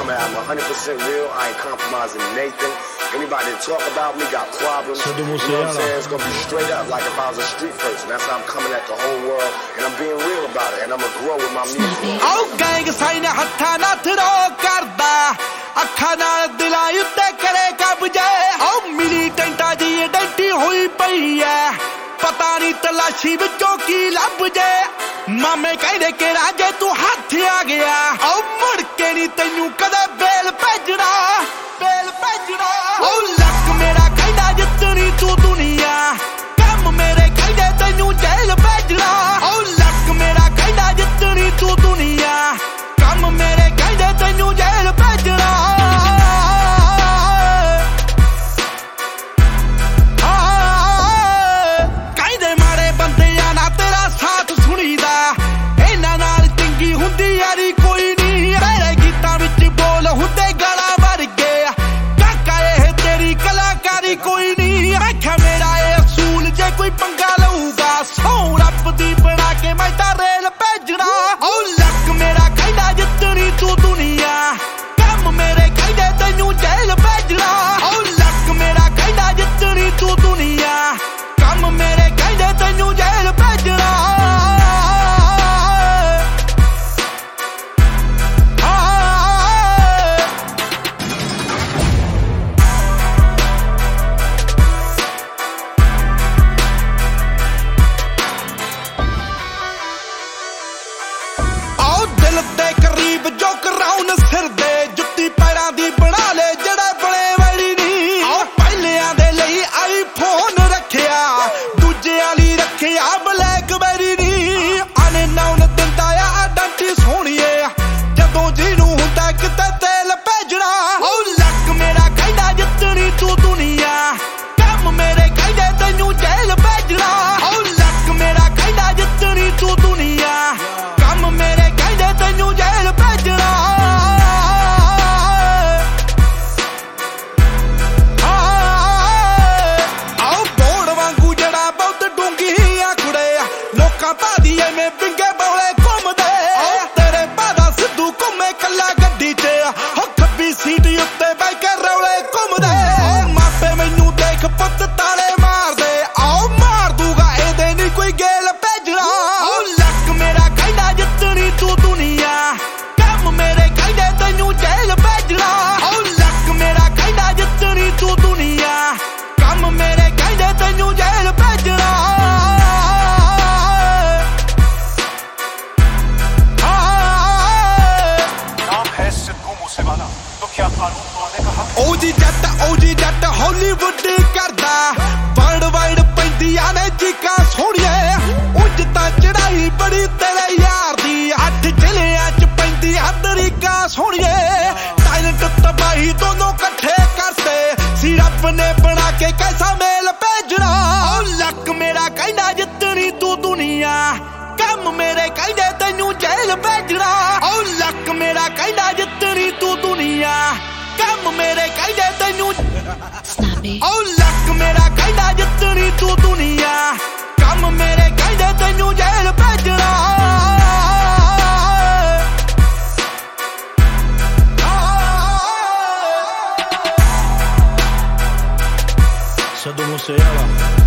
man. I'm 100% real. I ain't compromising Nathan. Anybody that talk about me got problems. You know what I'm saying? It's gonna be straight up like if I was a street person. That's how I'm coming at the whole world, and I'm being real about it, and I'm gonna grow with my music. Oh, gang sign hatha na thro karda ਅੱਖਾਂ ਨਾਲ ਦਿਲਾਂ ਉੱਤੇ ਕਰੇ ਕਬਜ਼ੇ ਓ ਮਿਲੀਟੈਂਟਾ ਦੀ ਆਇਡੈਂਟੀ ਹੋਈ ਪਈ ਐ ਪਤਾ ਨਹੀਂ ਤਲਾਸ਼ੀ ਵਿੱਚੋਂ ਕੀ ਲੱਭ ਜੇ ਮਾਮੇ ਕਹਿੰਦੇ ਕਿ ਰਾਜੇ ਤੂੰ ਹੱਥ ਆ ਗਿਆ ਓ ਮੁੜ ਕੇ ਨਹੀਂ ਤੈਨੂੰ ਕਦੇ ਬੇਲ ਭੇਜਣਾ ਓ ਲੱਕ ਮੇਰਾ ਕਹਿੰਦਾ ਜਿੱਤਣੀ ਤੂੰ ਦੁਨੀਆ ਕੰਮ ਮੇਰੇ ਕਹਿੰਦੇ ਤੈਨੂੰ ਜੇਲ੍ਹ ਭੇਜਣਾ ਓ ਲੱਕ ਮੇਰਾ ਕਹਿੰਦਾ ਜਿੱਤਣੀ ਤੂੰ ਦੁਨੀਆ ਕੰਮ ਮੇਰੇ ਕਹਿੰਦੇ ਤੈਨੂੰ ਜੇਲ੍ਹ ਭੇਜਣਾ ਕਹਿੰਦੇ ਮਾੜੇ ਬੰਦਿਆਂ ਨਾਲ ਤੇਰਾ ਸਾਥ ਸੁਣੀਦਾ ਇਹਨਾਂ ਨਾਲ ਚੰਗੀ ਹੁੰਦੀ ਯਾਰੀ ਕੋਈ ਨਹੀਂ ਤੇਰੇ ਗੀਤਾਂ ਵਿੱਚ ਬੋਲ ਹੁੰਦੇ ਗਾਲਾਂ ਵਰਗੇ ਕਾਕਾ ਇਹ ਤੇਰੀ ਕਲਾਕਾਰੀ ਕੋਈ ਨਹੀਂ ਵੇਖਿਆ ਮੇਰਾ ਇਹ ਅਸੂਲ ਜੇ ਕੋਈ ਪੰਗਾ ਲਊਗਾ ਸੌ ਰੱਬ ਦੀ ਬਣਾ ਕੇ ਮੈਂ ਤਾਂ ਰੇਲ ਭੇਜਣਾ ਓ ਲੱਕ ਮੇਰਾ ਕਹਿੰਦਾ ਜਿੱਤਣੀ ਤੂੰ ਦੁਨੀਆ ਕੰਮ ਮੇਰੇ ਕਹਿੰਦੇ ਤੈਨੂੰ ਜੇਲ੍ਹ ਭੇਜਣਾ ਓ ਲੱਕ ਮੇਰਾ ਕਹਿੰਦਾ ਜਿੱਤਣੀ ਤੂੰ ਦੁਨੀਆ ਕੰਮ ਮੇਰੇ ਕਹਿੰਦੇ ਤੈਨੂੰ ਜੇਲ੍ਹ ਭੇਜਣਾ ਦਿਲ ਦੇ ਕਰੀਬ ਜੋ ਕਰਾਉਣ ਸਿਰ ਦੇ ਜੁੱਤੀ ਪੈਰਾਂ ਦੀ ਬਣਾ ਲੈ ਜਿਹੜੇ ਬਣੇ ਵੜੀ ਨਹੀਂ ਪਹਿਲਿਆਂ ਦੇ ਲਈ ਆਈਫੋਨ ਰੱਖਿਆ ਦੂਜਿਆਂ ਲਈ ਰੱਖਿਆ ਬਲੈਕਬੈਰੀ ਨਹੀਂ ਅਨਨਾਉਨ ਦਿੰਦਾ ਆ ਆਇਡੈਂਟੀ ਸੋਹਣੀਏ ਜਦੋਂ ਜਿਹਨੂੰ ਹੁੰਦਾ ਕਿਤੇ ਤੇਲ ਭੇਜਣਾ ਓ ਲੱਕ ਮੇਰਾ ਕਹਿੰਦਾ ਜਿੱਤਣੀ ਤੂੰ ਦੁਨੀਆ ਕੰਮ ਮੇਰੇ ਕਹਿੰਦੇ ਤੈਨੂੰ ਜੇਲ੍ਹ ਭੇਜਣਾ ਓ ਲੱਕ ਮੇਰਾ ਕਹਿੰਦਾ ਜਿੱਤਣੀ ਤੂੰ ਦੁਨੀਆ ਕੰਮ ਮੇਰੇ ਕਹਿੰਦੇ ਤੈਨੂੰ ਜੇਲ੍ਹ ਭੇਜਣਾ ਆਓ ਬੋੜ ਵਾਂਗੂ ਜਿਹੜਾ ਬਹੁਤ ਡੂੰਘੀਆਂ ਕੁੜੇ ਲੋਕਾਂ ਭਾਦੀ ਐਵੇਂ ਪਿੰਗੇ ਬੌਲੇ ਘੁੰਮਦੇ ਤੇਰੇ ਬਾਦਾ ਸਿੱਧੂ ਘੁੰਮੇ ਕੱਲਾ ਗੱਡੀ 'ਚ ਹੋ ਖੱਬੀ ਸੀਟ ਉੱਤੇ ਬਹਿ ਕੇ ਰੌਲੇ ਘੁੰਮਦੇ ਮਾਪੇ ਮੈਨੂੰ ਦੇਖ ਪੁੱਤ ਤਾਲੇ ਮਾਰਦੇ ਆਓ ਮਾਰ ਦੂਗਾ ਇਹਦੇ ਨਹੀਂ ਕੋਈ ਗੇਲ ਭੇਜਣਾ ਓ ਲੱਕ ਮੇਰਾ ਕਹਿੰਦਾ ਜਿੱਤਣੀ ਤੂੰ ਦੁਨੀਆ ਕੰਮ ਮੇਰੇ ਕਹਿੰਦੇ ਤੈਨੂੰ ਜੇਲ੍ਹ ਭੇਜਣਾ ਓ ਲੱਕ ਮੇਰਾ ਕਹਿੰਦਾ ਜਿੱਤਣੀ ਤੂੰ ਦੁਨੀਆ ਕੰਮ ਮੇਰੇ ਕਹਿੰਦੇ ਤੈਨੂੰ ਜੇਲ੍ਹ ਭੇਜਣਾ ਓ ਜੀ ਜੱਟ ਹਾਲੀਵੁੱਡ ਕਰਦਾ ਵਰਲਡ ਵਾਈਡ ਪੈਂਦੀਆਂ ਨੇ ਚੀਕਾਂ ਸੋਹਣੀਏ ਉਂਝ ਤਾਂ ਚੜਾਈ ਬੜੀ ਤੇਰੇ ਯਾਰ ਦੀ 8 ਜ਼ਿਲ੍ਹਿਆਂ 'ਚ ਪੈਂਦੀ ਅਮਰੀਕਾ ਸੋਹਣੀਏ ਟੈਲੈਂਟ ਤਬਾਹੀ ਦੋਨੋਂ ਇਕੱਠੇ ਕਰਤੇ ਸੀ ਰੱਬ ਨੇ ਬਣਾ ਕੇ ਕੈਸਾ ਮੇਲ ਭੇਜਣਾ ਓ ਲੱਕ ਮੇਰਾ ਕਹਿੰਦਾ ਜਿੱਤਣੀ ਤੂੰ ਦੁਨੀਆ ਕੰਮ ਮੇਰੇ ਕਹਿੰਦੇ ਤੈਨੂੰ ਜੇਲ੍ਹ ਭੇਜਣਾ ਓ ਲੱਕ ਮੇਰਾ ਕਹਿੰਦਾ ਜਿੱਤਣੀ ਤੂੰ ਦੁਨੀਆ ਕੰਮ ਮੇਰੇ ਕਹਿੰਦੇ ਤੈਨੂੰ ਓ ਲੱਕ ਮੇਰਾ ਕਹਿੰਦਾ ਜਿੱਤਣੀ ਤੂੰ ਦੁਨੀਆ ਕੰਮ ਮੇਰੇ ਕਹਿੰਦੇ ਤੈਨੂੰ ਜੇਲ੍ਹ ਭੇਜਣਾ Saddam Hussein